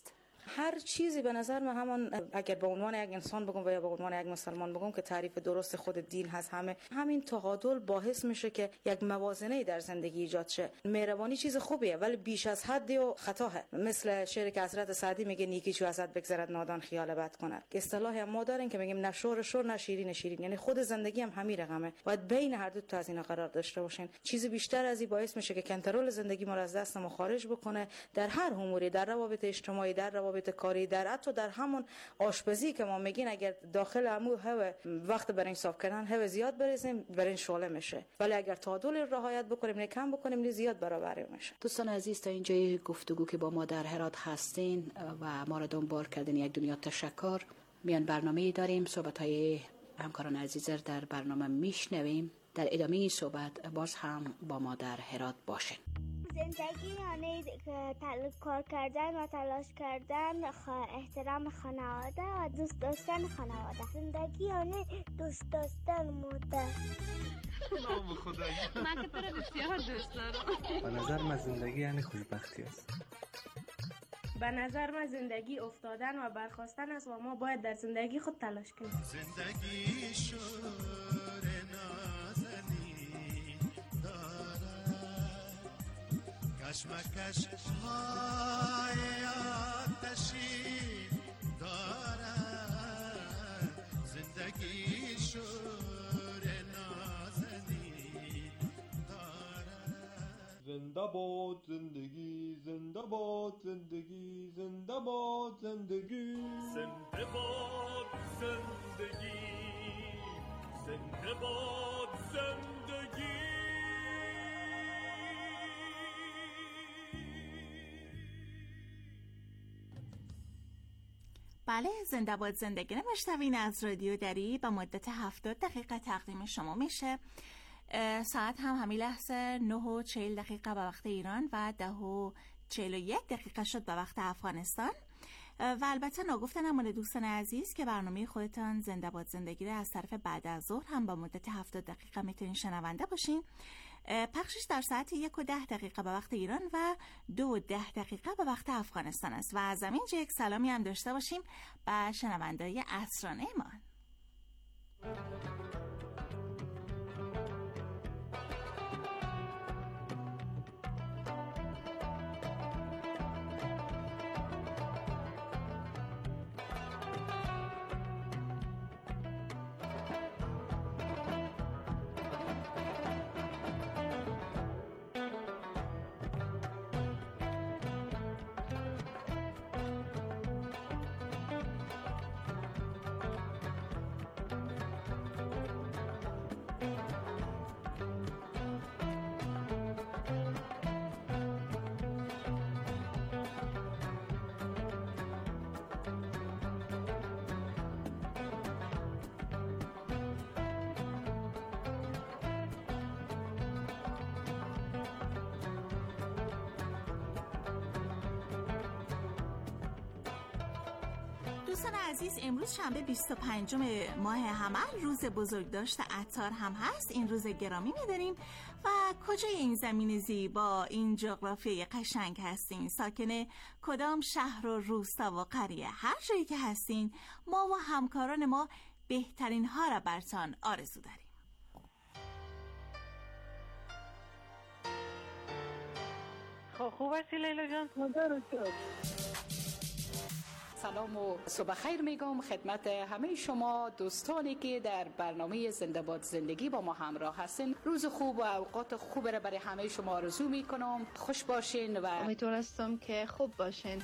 هر چیزی به نظر من همان، اگر به عنوان یک انسان بگم و یا به عنوان یک مسلمان بگم که تعریف درست خود دین هست، همه همین تعادل باعث میشه که یک موازنه در زندگی ایجاد شه. مهربانی چیز خوبیه ولی بیش از حد و خطاهه. مثل شعری که حضرت سعدی میگه نیکی چو ازت بگذرد نادان خیال بد کند. اصطلاحی هم ما داریم که میگیم نه شور شور نه شیرین شیرین، یعنی خود زندگی هم همین رقمه. باید بین هر دو تا از اینا قرار داشته باشین. چیزی بیشتر از این باعث میشه که کنترل زندگی ما را از دست ما خارج بکنه در هر اموری، در روابط اجتماعی، در روابط کاری، در حتی در همون آشپزی که ما میگین اگر داخل عمو هوا وقت برای صاف کردن هوا زیاد بریزیم برای شعله میشه، ولی اگر تعادل رعایت بکنیم نه کم بکنیم نه زیاد برابر میشه. دوستان عزیز، تا اینجای گفتگو که با ما در هرات هستین و ما را دنبال کردین یک دنیا تشکر. میان برنامه‌ای داریم، صحبت‌های همکاران عزیز در برنامه میشنویم. در ادامه این صحبت باز هم با ما در هرات باشین. زندگی یعنی کار کردن و تلاش کردن، احترام خانواده و دوست داشتن خانواده. زندگی یعنی دوست داشتن مادر. نام خدایی من که تو رو بسیار دوست دارم. به نظر من زندگی یعنی خوشبختی است. به نظر من زندگی افتادن و برخاستن است و ما باید در زندگی خود تلاش کنیم. زندگی شور نازنی دارد، کشمکش های آتشی دارد. زندگی شور نازنی دارد. زنده باد زندگی، زنده باد زندگی، زنده باد زندگی، زنده باد زندگی، زنده باد زندگی. بله، زنده باد زندگی نمیشنوین از رادیو دری با مدت هفتاد دقیقه تقدیم شما میشه. ساعت هم همین لحظه نه و چهل دقیقه به وقت ایران و ده و چهل و یک دقیقه شد به وقت افغانستان. و البته ناگفته نمانده دوستان عزیز که برنامه خودتان زنده باد زندگی رو از طرف بعد از ظهر هم با مدت هفتاد دقیقه میتونین شنونده باشین. پخشش در ساعت یک و ده دقیقه به وقت ایران و دو و ده دقیقه به وقت افغانستان است. و از همینجا یک سلامی هم داشته باشیم به شنونده‌های عصرانه ما. دوستان عزیز، امروز شنبه بیست و پنجم ماه حمل، روز بزرگداشت عطار هم هست. این روز گرامی می‌داریم و کجای این زمین زیبا، این جغرافیای قشنگ هستین؟ ساکن کدام شهر و روستا و قریه؟ هر جایی که هستین ما و همکاران ما بهترین ها را برتان آرزو داریم. خب خوب هستی لیلا جان؟ سلام و صبح خیر میگم خدمت همه شما دوستانی که در برنامه زنده باد زندگی با ما همراه هستین. روز خوب و اوقات خوب را برای همه شما آرزو میکنم. خوش باشین و امیدوارم که خوب باشین.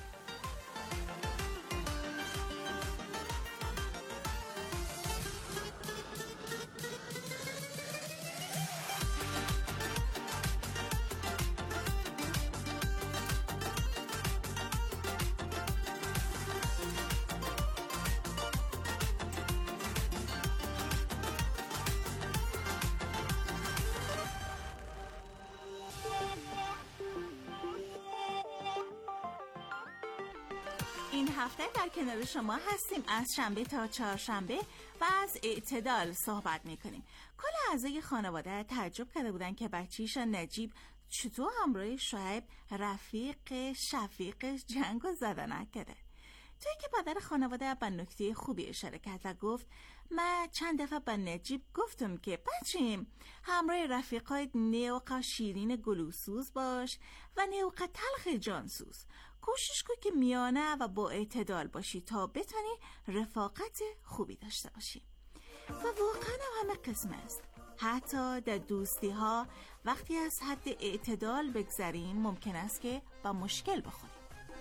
این هفته در کنار شما هستیم. از شنبه تا چهارشنبه و از اعتدال صحبت میکنیم. کل اعضای خانواده تعجب کرده بودن که بچیش نجیب چطور همراه شعیب رفیق شفیق جنگو زده نکرده. توی که پدر خانواده به نکته خوبی اشاره کرد و گفت من چند دفعه به نجیب گفتم که بچیم همراه رفیقای نیوقا شیرین گلوسوز باش و نیوقا تلخ جانسوز. کوشش کن که میانه و با اعتدال باشی تا بتونی رفاقت خوبی داشته باشی. و واقعا همه قسم است. حتی در دوستی ها وقتی از حد اعتدال بگذریم ممکن است که با مشکل بخوریم.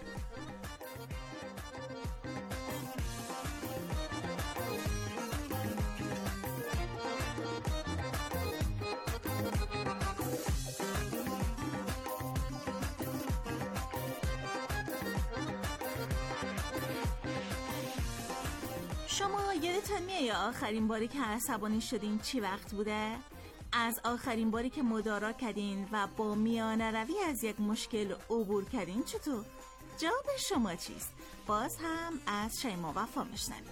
شما یادتون میاد آخرین باری که عصبانی شدین چی وقت بوده؟ از آخرین باری که مدارا کردین و با میانه روی از یک مشکل عبور کردین چطور؟ جواب شما چیست؟ باز هم از شیما وفا میشنویم.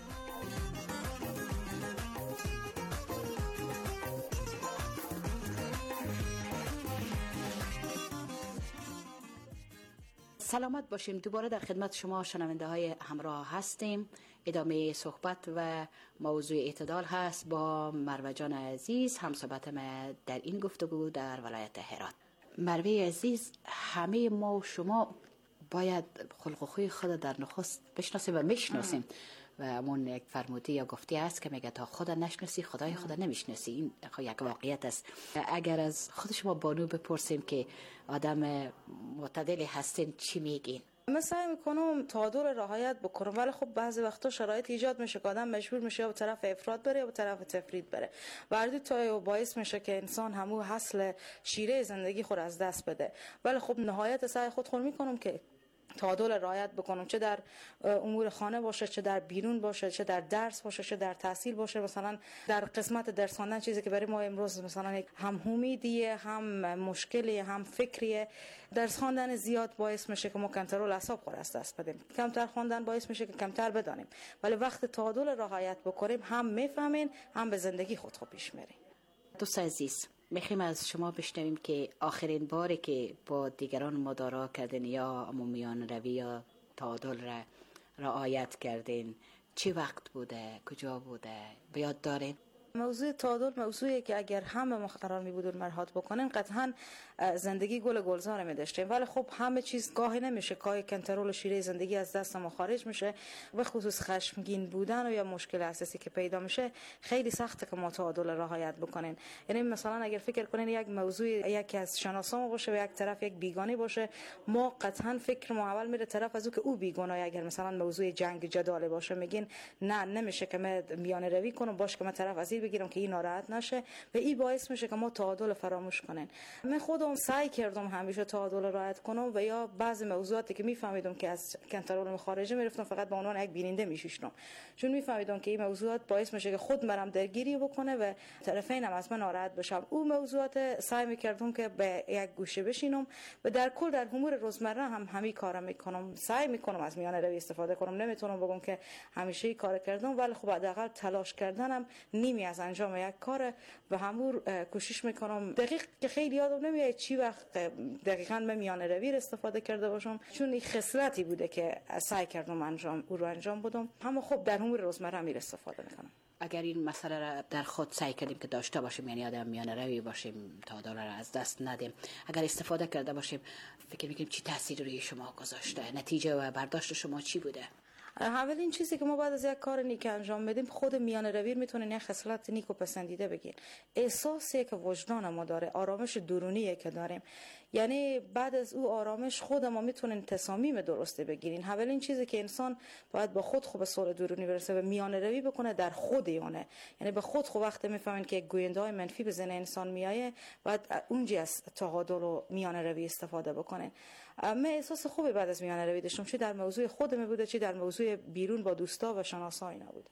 سلامت باشیم. دوباره در خدمت شما شنونده های همراه هستیم. ادامه صحبت و موضوع اعتدال هست با مروه جان عزیز، همصحبت ما در این گفتگو در ولایت هرات. مروه عزیز، همه ما و شما باید خلق و خوی خود در نخست بشناسیم و میشناسیم و همون یک فرموده یا گفته است که میگه تا خود نشناسی خدای خود نمیشناسی. این یک واقعیت است. اگر از خود شما بانو بپرسیم که آدم معتدلی هستین چی میگین؟ من سعی میکنم تعادل رعایت بکنم، ولی خب بعضی وقتا شرایط ایجاد میشه که آدم مجبور میشه یا به طرف افراط بره یا به طرف تفرید بره و هر دو تا باعث میشه که انسان همو حاصل شیره زندگی خود از دست بده. ولی خب نهایت سعی خود خود میکنم که تعادل رعایت بکنم، چه در امور خانه باشه، چه در بیرون باشه، چه در درس باشه، چه در تحصیل باشه. مثلا در قسمت درس خواندن چیزی که برای ما امروز مثلا یک هم امیدیه، هم مشکلی، هم فکریه. درس خواندن زیاد باعث میشه که ما کنترل اعصاب خود از دست بدیم، کمتر خواندن باعث میشه که کمتر بدانیم. ولی وقت تعادل رعایت بکنیم هم میفهمین هم به زندگی خود خوب پیش میریم. دوست عزیز، میخوایم از شما بشنویم که آخرین باری که با دیگران مدارا کردین یا میان روی یا تعادل را رعایت کردین چی وقت بوده، کجا بوده، بیاد دارین؟ موضوع تعادل موضوعی که اگر همه ما قرار می بودیم مرحات بکنیم قطعا زندگی گل گلزار می داشتیم. ولی خب همه چیز گاهی نمیشه، گاهی کنترل شیره زندگی از دست ما خارج میشه. به خصوص خشمگین بودن و یا مشکل اساسی که پیدا میشه خیلی سخته که ما تعادل رعایت بکنین. یعنی مثلا اگر فکر کنین یک موضوع یکی از شناسان باشه و یک طرف یک بیگانه باشه، ما قطعا فکر ما اول میره طرف از او که او بیگانه. اگر مثلا موضوع جنگ جدال باشه میگین نه نمیشه که من میانه روی کنم، باشه که من طرف از بگیرم که این ناراحت نشه و این باعث میشه که ما تعادل فراموش کنین. من خودم سعی کردم همیشه تعادل رعایت کنم و یا بعضی موضوعاتی که میفهمیدم که از کنترل خارجه میرفتم فقط به عنوان یک بیننده میشیشتم، چون میفهمیدم که این موضوعات باعث میشه که خود مرم درگیری بکنه و طرفین هم از من ناراحت بشم. اون موضوعات سعی میکردم که به یک گوشه بشینم و در کل در امور روزمره هم همین کارا میکنم. سعی میکنم از میانه روی استفاده کنم. نمیتونم بگم که همیشه این کار کردم، ولی خب حداقل تلاش کردنم نیمی از انجام یک کار و همون کوشش میکنم. دقیق که خیلی یادم نمیاد چی وقت دقیقاً من میانه روی استفاده کرده باشم، چون این خصلتی بوده که سعی کردم انجام او رو انجام بدم. اما خب در امور روزمره هم استفاده میکنم. اگر این مسئله را در خود سعی کردیم که داشته باشیم، یعنی آدم میانه روی باشیم، تعادل را از دست ندیم، اگر استفاده کرده باشیم، فکر میکنیم چی تأثیری روی شما گذاشته؟ نتیجه و برداشت شما چی بوده؟ اولین چیزی که ما بعد از یک کار نیک انجام بدیم، خود میانه روی میتونین یک خصلت نیک و پسندیده بگین. احساسی که وجدان ما داره، آرامش درونیه که داریم، یعنی بعد از او آرامش خود ما میتونین تصامیم درسته بگیرین. اولین چیزی که انسان باید با خود خوب صلح درونی برسه و میانه روی بکنه در خود اونه. یعنی به خود خود وقتی میفهمین که گوینده‌های منفی به ذهن انسان میایه، بعد اونجا از تعادل و میانه روی استفاده بکنین. من احساس خوبی بعد از میانه روی داشتم، چه در موضوع خودم بوده چه در موضوع بیرون با دوستا و شناسا اینا بوده.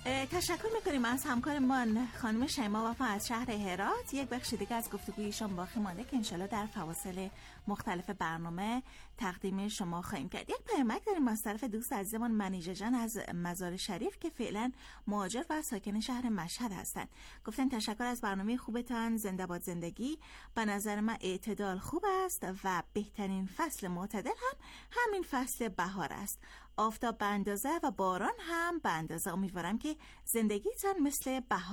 تشکر میکنیم از همکارمان خانم شیما وفا از شهر هرات. یک بخش دیگه از گفتگویشان باقی مانده که انشالله در فواصل مختلف برنامه تقدیم شما خواهیم کرد. یک پیامک داریم از طرف دوست عزیزمان منیژه جان از مزار شریف که فعلا مهاجر و ساکن شهر مشهد هستند. گفتن تشکر از برنامه خوبتان، زنده باد زندگی. به نظر من اعتدال خوب است و بهترین فصل معتدل هم همین فصل بهار است. آفتاب به اندازه و باران هم به اندازه. امیدوارم که زندگیتان مثل بهار